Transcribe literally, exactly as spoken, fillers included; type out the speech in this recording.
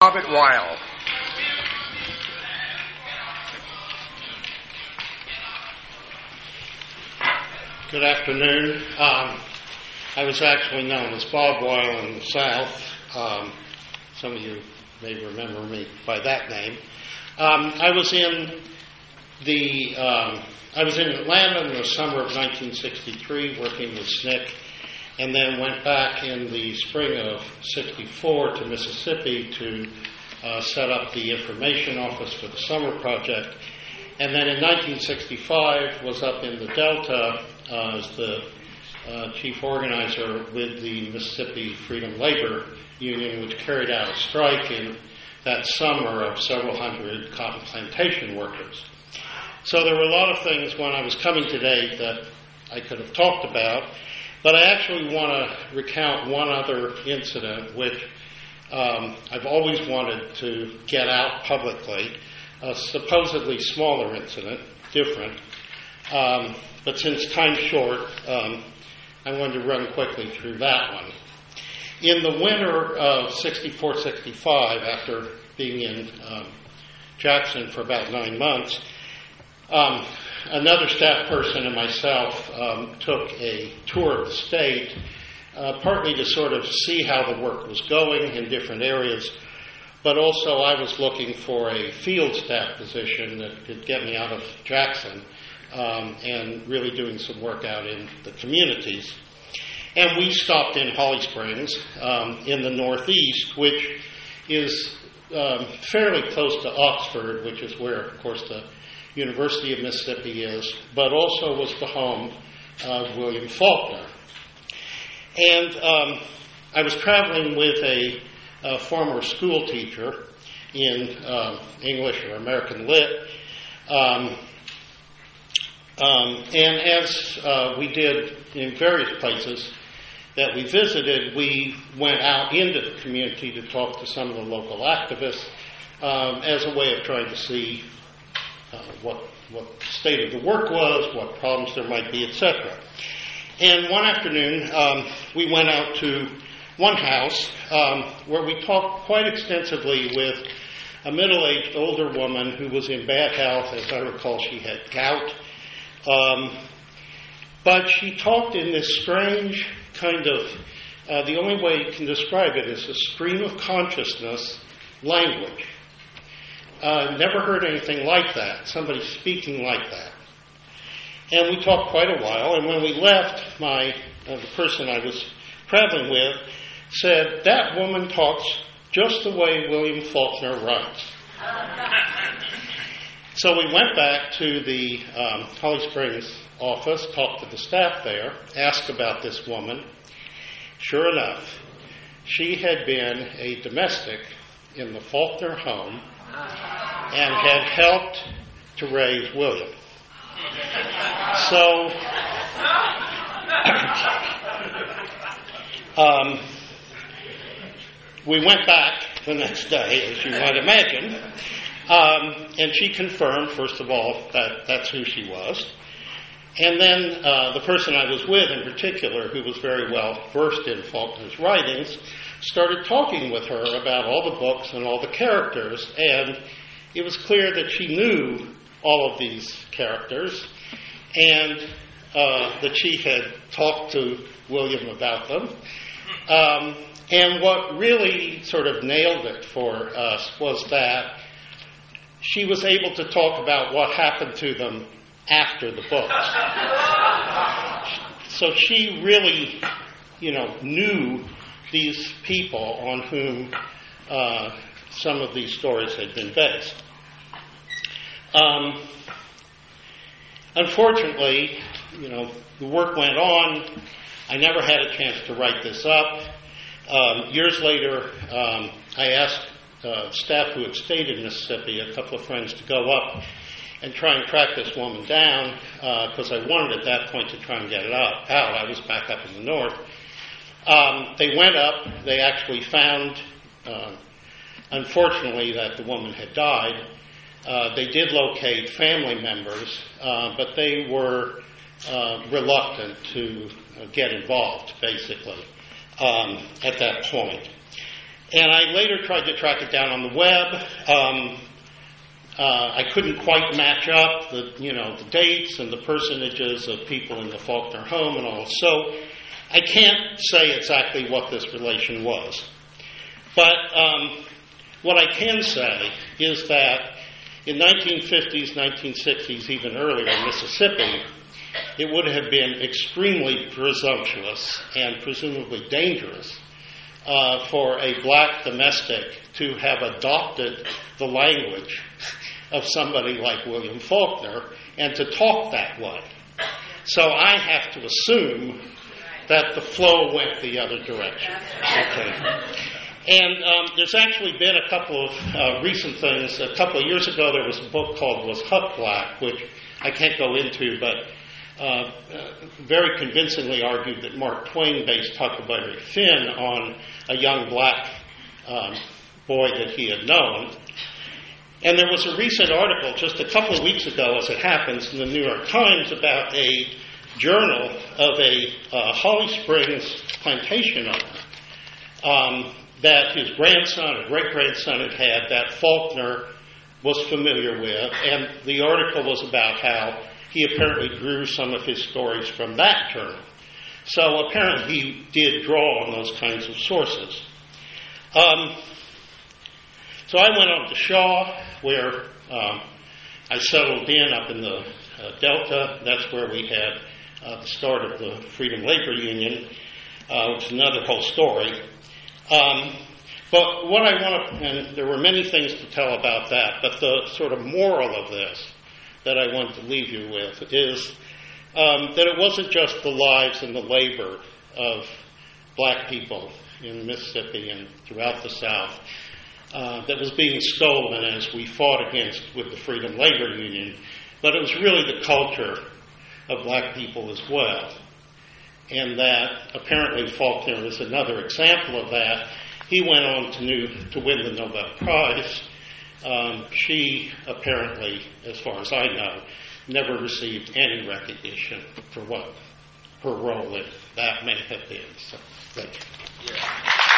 Robert Weil. Good afternoon. Um, I was actually known as Bob Weil in the South. Um, some of you may remember me by that name. Um, I was in the um, I was in Atlanta in the summer of nineteen sixty-three, working with S N C C, and then went back in the spring of sixty-four to Mississippi to uh, set up the information office for the summer project. And then in nineteen sixty-five was up in the Delta uh, as the uh, chief organizer with the Mississippi Freedom Labor Union, which carried out a strike in that summer of several hundred cotton plantation workers. So there were a lot of things when I was coming today that I could have talked about, but I actually want to recount one other incident which um, I've always wanted to get out publicly. A supposedly smaller incident, different, um, but since time's short, um, I'm going to run quickly through that one. In the winter of sixty-four sixty-five, after being in um, Jackson for about nine months, um, another staff person and myself um, took a tour of the state, uh, partly to sort of see how the work was going in different areas, but also I was looking for a field staff position that could get me out of Jackson um, and really doing some work out in the communities. And we stopped in Holly Springs um, in the Northeast, which is um, fairly close to Oxford, which is where, of course, the University of Mississippi is, but also was the home of William Faulkner. And um, I was traveling with a a former school teacher in uh, English or American Lit. Um, um, and as uh, we did in various places that we visited, we went out into the community to talk to some of the local activists um, as a way of trying to see uh, what, what the state of the work was, what problems there might be, et cetera. And one afternoon, um, we went out to one house um, where we talked quite extensively with a middle-aged older woman who was in bad health. As I recall, she had gout. Um, but she talked in this strange kind of, uh, the only way you can describe it is a stream of consciousness language. Uh, never heard anything like that, somebody speaking like that. And we talked quite a while, and when we left, my uh, the person I was traveling with said, "That woman talks just the way William Faulkner writes." So we went back to the um, Holly Springs office, talked to the staff there, asked about this woman. Sure enough, she had been a domestic in the Faulkner home and had helped to raise William. So, um, we went back the next day, as you might imagine, um, and she confirmed, first of all, that that's who she was. And then uh, the person I was with in particular, who was very well versed in Faulkner's writings, started talking with her about all the books and all the characters, and it was clear that she knew all of these characters, and uh, that she had talked to William about them. Um, and what really sort of nailed it for us was that she was able to talk about what happened to them after the books. So she really, you know, knew these people on whom uh, some of these stories had been based. Um, unfortunately, you know, the work went on. I never had a chance to write this up. Um, years later, um, I asked uh, staff who had stayed in Mississippi, a couple of friends, to go up and try and track this woman down, because uh, I wanted at that point to try and get it out. out. I was back up in the north. Um, they went up. They actually found, uh, unfortunately, that the woman had died. Uh, they did locate family members, uh, but they were uh, reluctant to uh, get involved, basically, um, at that point. And I later tried to track it down on the web. Um, uh, I couldn't quite match up the, you know, the dates and the personages of people in the Faulkner home and all. So I can't say exactly what this relation was. But um, what I can say is that in nineteen fifties, nineteen sixties, even earlier in Mississippi, it would have been extremely presumptuous and presumably dangerous uh, for a black domestic to have adopted the language of somebody like William Faulkner and to talk that way. So I have to assume that the flow went the other direction. Okay. And um, there's actually been a couple of uh, recent things. A couple of years ago, there was a book called Was Huck Black, which I can't go into, but uh, uh, very convincingly argued that Mark Twain based Huckleberry Finn on a young black um, boy that he had known. And there was a recent article just a couple of weeks ago, as it happens, in the New York Times about a journal of a uh, Holly Springs plantation owner um, that his grandson or great-grandson had had that Faulkner was familiar with. And the article was about how he apparently drew some of his stories from that journal. So apparently he did draw on those kinds of sources. Um, so I went on to Shaw, where um, I settled in up in the uh, Delta. That's where we had uh, the start of the Freedom Labor Union, uh, which is another whole story. Um, but what I want to, and there were many things to tell about that, but the sort of moral of this that I want to leave you with is um, that it wasn't just the lives and the labor of black people in Mississippi and throughout the South uh, that was being stolen as we fought against with the Freedom Labor Union, but it was really the culture of black people as well. And that apparently Faulkner is another example of that. He went on to, new, to win the Nobel Prize. Um, she apparently, as far as I know, never received any recognition for what her role in that may have been. So, thank you. Yeah.